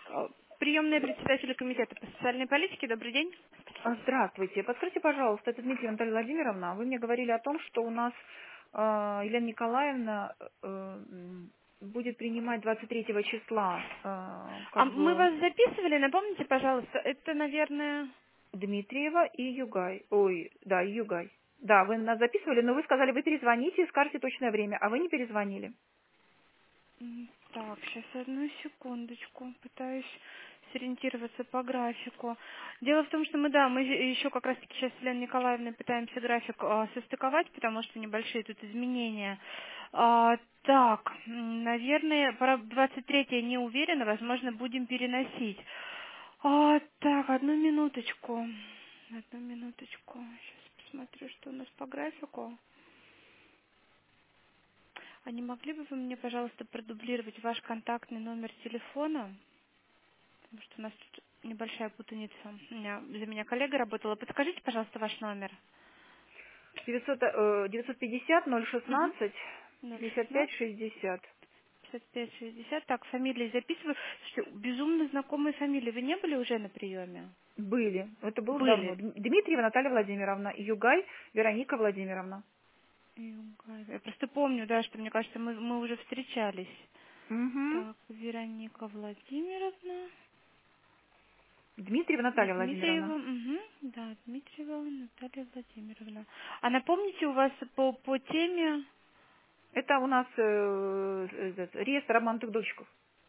Приемная председателя комитета по социальной политике. Добрый день. Здравствуйте. Подскажите, пожалуйста, это Дмитриева Наталья Владимировна. Вы мне говорили о том, что у нас Елена Николаевна будет принимать 23 числа А мы вас записывали, напомните, пожалуйста, это, наверное... Дмитриева и Югай. Ой, да, и Югай. Да, вы нас записывали, но вы сказали, вы перезвоните и скажете точное время, а вы не перезвонили. Так, сейчас одну секундочку, пытаюсь сориентироваться по графику. Дело в том, что мы еще как раз-таки сейчас с Еленой Николаевной пытаемся график состыковать, потому что небольшие тут изменения. Так, наверное, про 23-е не уверена, возможно, будем переносить. Так, одну минуточку. Сейчас посмотрю, что у нас по графику. А не могли бы вы мне, пожалуйста, продублировать ваш контактный номер телефона? Потому что у нас тут небольшая путаница. За меня коллега работала. Подскажите, пожалуйста, ваш номер. 950 Угу. 016 55 016 60. 55 60. Так, фамилии записываю. Слушайте, безумно знакомые фамилии. Вы не были уже на приеме? Были. Это было давно. Были. Дмитриева Наталья Владимировна и Югай Вероника Владимировна. Я просто помню, да, что, мне кажется, мы уже встречались. Угу. Так, Вероника Владимировна. Дмитриева Наталья Дмитриева, Владимировна. угу, да, Дмитриева Наталья Владимировна. А напомните, у вас по теме... Это у нас реестр обманутых дольщиков.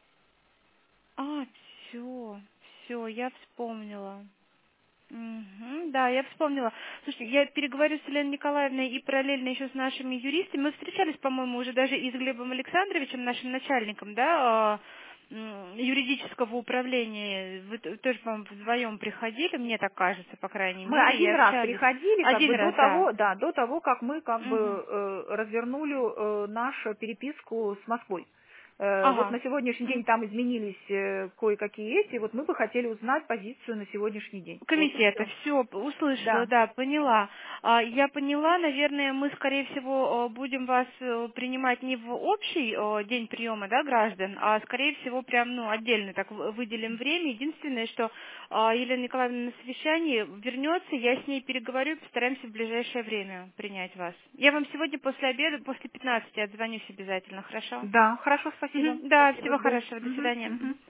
Все, я вспомнила. Мгм, да, я вспомнила. Слушайте, я переговорю с Еленой Николаевной и параллельно еще с нашими юристами. Мы встречались, по-моему, уже даже и с Глебом Александровичем, нашим начальником, да, юридического управления. Вы тоже, по-моему, вдвоем приходили, мне так кажется, по крайней Мы мере, и один раз общались. приходили, как Один бы до раз, да. того, да, до того, как мы как бы Мгм. развернули нашу переписку с Москвой. Вот Ага. на сегодняшний день там изменились кое-какие эти, вот мы бы хотели узнать позицию на сегодняшний день. Вот и Комитета, все. все, услышала, Да. да, поняла. Я поняла, наверное, мы, скорее всего, будем вас принимать не в общий день приема, да, граждан, а, скорее всего, прям, отдельно так выделим время. Единственное, что Елена Николаевна на совещании вернется, я с ней переговорю и постараемся в ближайшее время принять вас. Я вам сегодня после обеда, после 15 отзвонюсь обязательно, хорошо? Да, хорошо, спасибо. Мгм, да, Спасибо, всего жду. хорошего, до Мгм, свидания. мгм. Мгм.